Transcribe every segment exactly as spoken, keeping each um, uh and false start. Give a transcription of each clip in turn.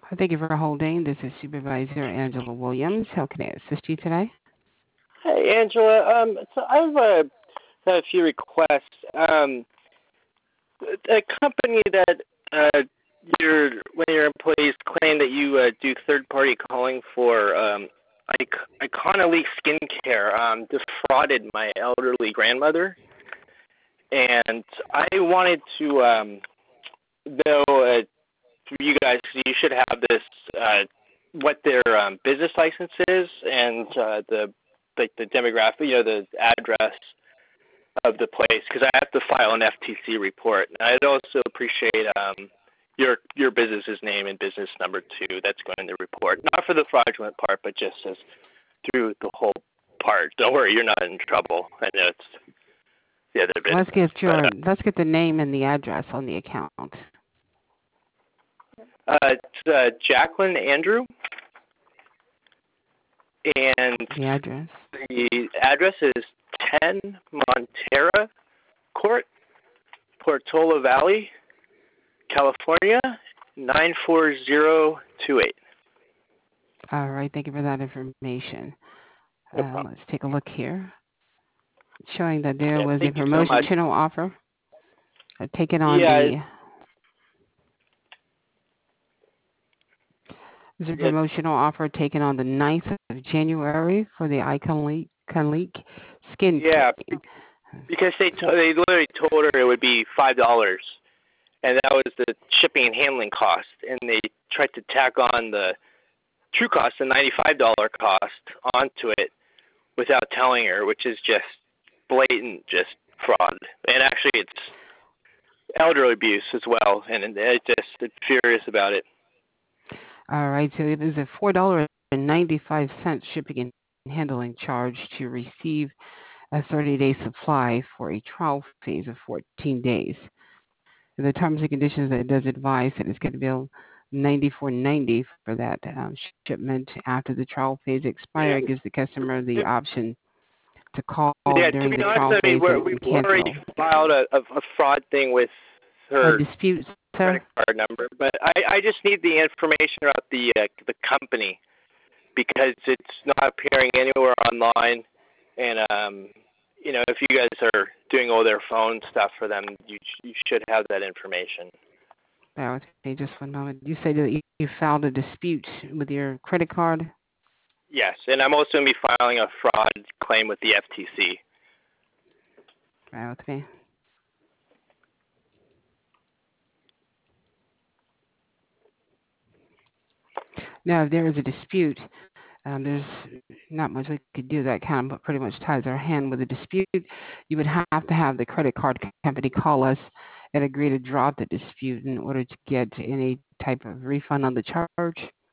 Thank you for holding. This is Supervisor Angela Williams. How can I assist you today? Hey, Angela. Um, so I have a, have a few requests. Um, a company that uh, your when your employees claim that you uh, do third-party calling for um, Ic- Iconolink Skincare um, defrauded my elderly grandmother, and I wanted to um, know uh, for you guys, you should have this uh, what their um, business license is and uh, the like the demographic, you know, the address of the place, because I have to file an F T C report. And I'd also appreciate um, your your business's name and business number too. That's going in the report, not for the fraudulent part, but just as through the whole part. Don't worry, you're not in trouble. I know it's the other Let's business, get but your let's get the name and the address on the account. uh, uh, it's uh, Jacqueline Andrew, and The address. the address is ten Montera Court, Portola Valley, California, nine four zero two eight. All right. Thank you for that information. No Uh, problem. let's take a look here. Showing that there Yeah, was a thank you so much. promotional offer uh, taken on Yeah, the there's a yeah, promotional offer taken on the ninth of January for the Icon Leak, Icon Leak Skin yeah. Cream. Because they to, they literally told her it would be five dollars, and that was the shipping and handling cost, and they tried to tack on the true cost, the ninety-five dollar cost, onto it without telling her, which is just blatant, just fraud. And actually, it's elder abuse as well, and it just it's furious about it. All right. So it is a four dollars and ninety-five cents shipping and handling charge to receive a thirty-day supply for a trial phase of fourteen days. In the terms and conditions, it does advise that it's going to be ninety-four ninety for that um, shipment after the trial phase expire. Yeah, It gives the customer the option to call yeah. To during be the honest, trial I mean phase we're, we've and already cancel. filed a, a, a fraud thing with A her dispute, sir? credit card number, but I, I just need the information about the uh, the company because it's not appearing anywhere online. And um, you know, if you guys are doing all their phone stuff for them, you you should have that information. Bear with me just one moment. You say that you you filed a dispute with your credit card? Yes, and I'm also going to be filing a fraud claim with the F T C. Bear with me. Now, if there is a dispute, um, there's not much we could do. That kind of pretty much ties our hand with a dispute. You would have to have the credit card company call us and agree to drop the dispute in order to get any type of refund on the charge.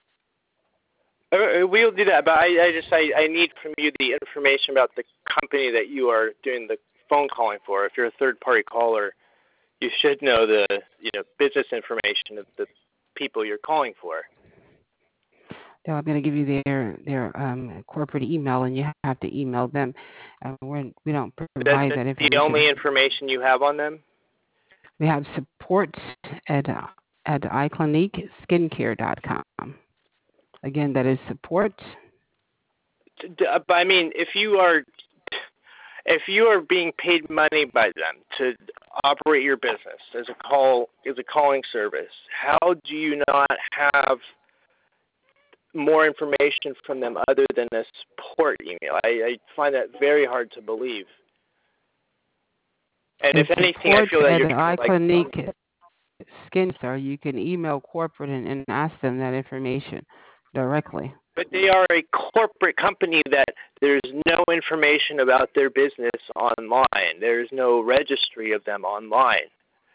Uh, We'll do that, but I, I just I, I need from you the information about the company that you are doing the phone calling for. If you're a third party caller, you should know the you know business information of the people you're calling for. So I'm going to give you their their um, corporate email, and you have to email them. Uh, we're, we don't That, provide that's that the only information. information you have on them. We have support at uh, at i clinique skincare dot com. Again, that is support. But I mean, if you are if you are being paid money by them to operate your business as a call as a calling service, how do you not have more information from them other than a support email? I, I find that very hard to believe. And if It's anything, I support feel that at you're trying to like iClinique Skin Star. You can email corporate and, and ask them that information directly. but they are a corporate company that there's no information about their business online. There's no registry of them online.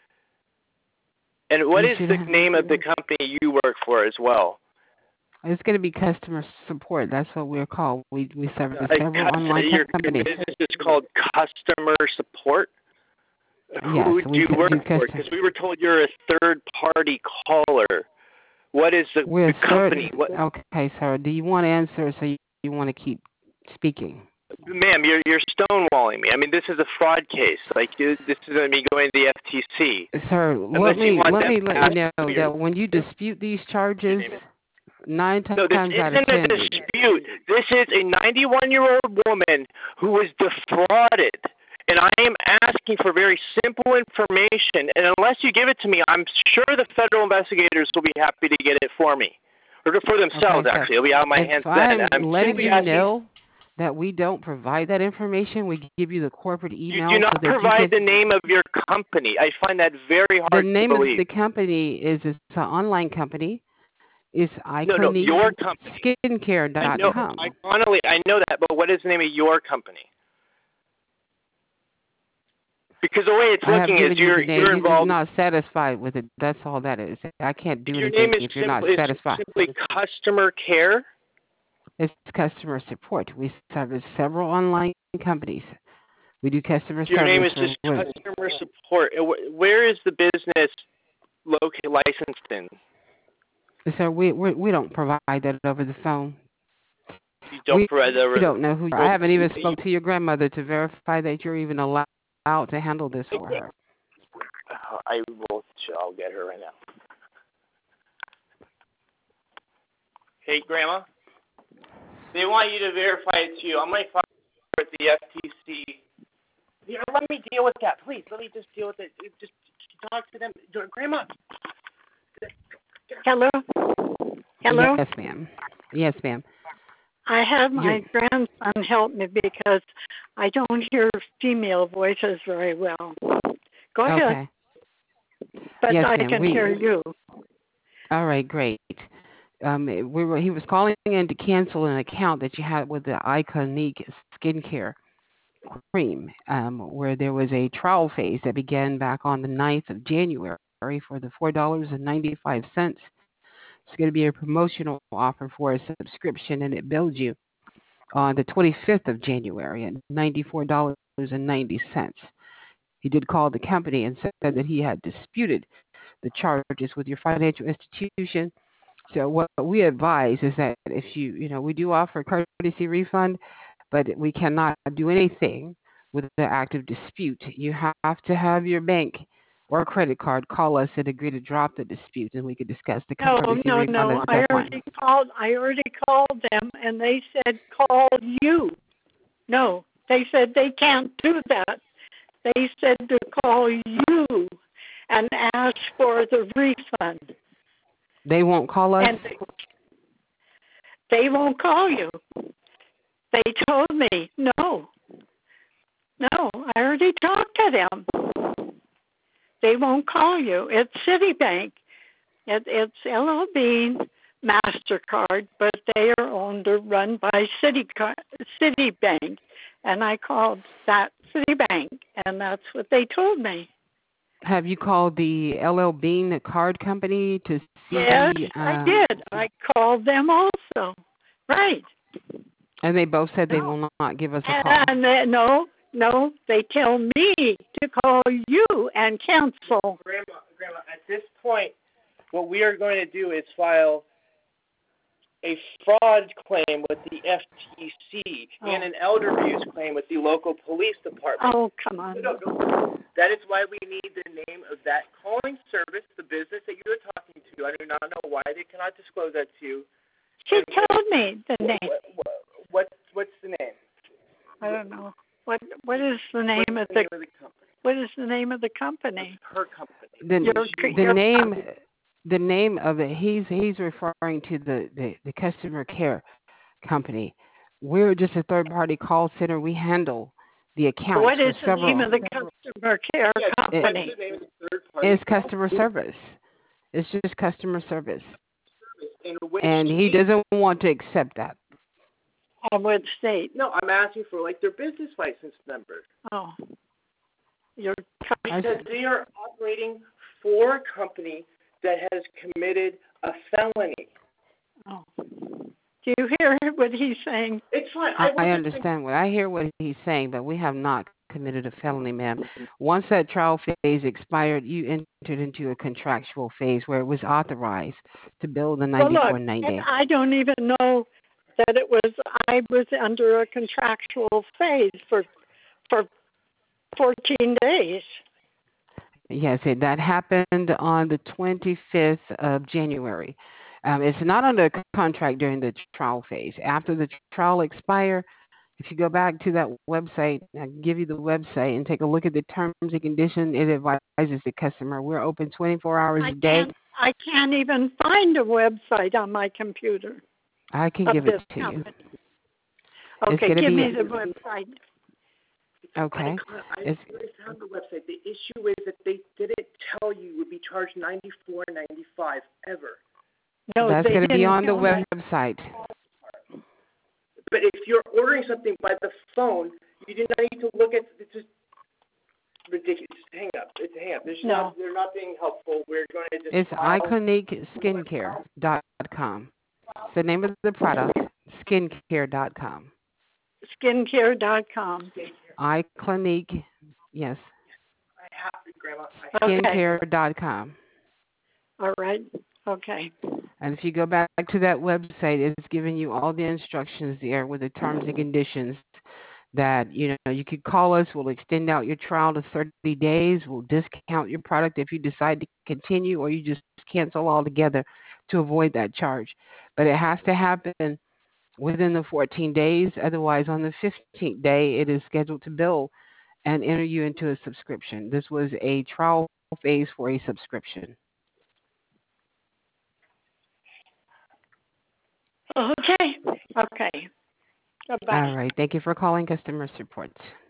And what You is should the have, name of the company you work for as well? it's going to be customer support. That's what we're called. We we service A several cus- online your, your companies. business is called customer support. Yes, Who do we you work do for? custom. Because we were told you're a third party caller. What is the, We're the certain. company? What Okay, sir. Do you want to answer, so you, you want to keep speaking? ma'am, you're you're stonewalling me. I mean, this is a fraud case. Like this is going to be going to the F T C. Sir, Unless let you me want let them me to let ask you know for your, that when you dispute these charges, nine no, this times out of isn't a ten, dispute. This is a ninety-one-year-old woman who was defrauded, and I am asking for very simple information. And unless you give it to me, I'm sure the federal investigators will be happy to get it for me, or for themselves. okay, sir. Actually, it'll be out of my If hands then. I'm I'm letting simply you asking. know that we don't provide that information, we give you the corporate You do email not so that you provide can. the name of your company. I find that very The hard to name of believe. the company is it's an online company. It's No, no, iconique your company. skincare I dot know, com. I, honestly, I know that, but what is the name of your company? Because the way it's I have looking is given you you're the name. you're You're just involved. not satisfied with it. That's all that is. I can't do Your name anything is if you're not simply is satisfied. simply customer care. It's customer support. We service several online companies. We do customer Your name service is for just women. customer support. Uh, wh- Where is the business located, licensed in? So we we we don't provide that over the phone. You don't We, provide we the. don't know who. I haven't even spoke to your grandmother to verify that you're even allowed to handle this for her. I will. I'll get her right now. Hey, Grandma. They want you to verify it too. I'm going to file at the F T C. Here, let me deal with that, please. Let me just deal with it. Just talk to them, Grandma. Hello? Hello? Yes, ma'am. Yes, ma'am. I have my You're, grandson help me because I don't hear female voices very well. Go ahead. okay. But Yes, I ma'am. can We. hear you. All right, great. Um, we were. He was calling in to cancel an account that you had with the Iconique Skincare Cream, um, where there was a trial phase that began back on the ninth of January for the four dollars and ninety-five cents. It's going to be a promotional offer for a subscription, and it bills you on the twenty-fifth of January at ninety-four dollars and ninety cents. He did call the company and said that he had disputed the charges with your financial institution. So what we advise is that if you, you know, we do offer a courtesy refund, but we cannot do anything with the active dispute. You have to have your bank or credit card call us and agree to drop the dispute, and we could discuss the No, courtesy no, refund no. at I that point. already called I already called them and they said call you. No. They said they can't do that. They said to call you and ask for the refund. They won't call us? And they, they won't call you. They told me, no, no, I already talked to them. They won't call you. It's Citibank. It, it's L L Bean MasterCard, but they are owned or run by Citi, Citibank. And I called that Citibank, and that's what they told me. Have you called the L L Bean card company to see? Yes, uh, I did. I called them also. Right. And they both said they No. will not give us a call. And they, no, no, they tell me to call you and cancel. Grandma, Grandma, at this point, what we are going to do is file a fraud claim with the F T C Oh. and an elder abuse claim with the local police department. Oh, come on. No, no, that is why we need the name of that calling service, the business that you are talking to. I do not know why they cannot disclose that to you. She told me the name. What, what, what what's the name? I don't know. What What is the name What's of the the, name of the company? What is the name of the company? Her company. The, Your- the your- name the name of it, he's he's referring to the, the, the customer care company. We're just a third party call center. We handle the accounts What is for the several. name of the customer care Yeah, company? what's the name of the third party? It's customer service. It's just customer service. In which And he state? doesn't want to accept that. On what state? No, I'm asking for like their business license number. Oh. Your Because they are operating for a company that has committed a felony. Oh. Do you hear what he's saying? It's fine. I, I, I understand what I hear what he's saying, but we have not committed a felony, ma'am. Once that trial phase expired, you entered into a contractual phase where it was authorized to bill the Well, ninety-four look, ninety. I don't even know that it was I was under a contractual phase for for fourteen days. Yes, it, that happened on the twenty-fifth of January. Um, it's not under contract during the trial phase. After the trial expire, if you go back to that website, I can give you the website and take a look at the terms and conditions. It advises the customer we're open twenty-four hours I a day. can't I can't even find a website on my computer I can of give this it to you. company. It's Okay, going to give be me the website. okay. I, It's, I found the website. The issue is that they didn't tell you would be charged ninety-four ninety-five ever. No, that's they going to be didn't on the tell me. website. But if you're ordering something by the phone, you do not need to look at. It's just ridiculous. Just hang up. It's hang up. They're, just No. not, they're not being helpful. We're going to just. It's file- eye clinique skincare dot com. It's the name of the product, skincare dot com. Skincare dot com. Eye clinique, yes, I have to, Grandma. I have Okay. skincare dot com. All right. Okay. And if you go back to that website, it's giving you all the instructions there with the terms and conditions that, you know, you could call us. We'll extend out your trial to thirty days. We'll discount your product if you decide to continue, or you just cancel altogether to avoid that charge. But it has to happen within the fourteen days. Otherwise, on the fifteenth day, it is scheduled to bill and enter you into a subscription. This was a trial phase for a subscription. Okay. Okay. Bye-bye. All right. Thank you for calling customer support.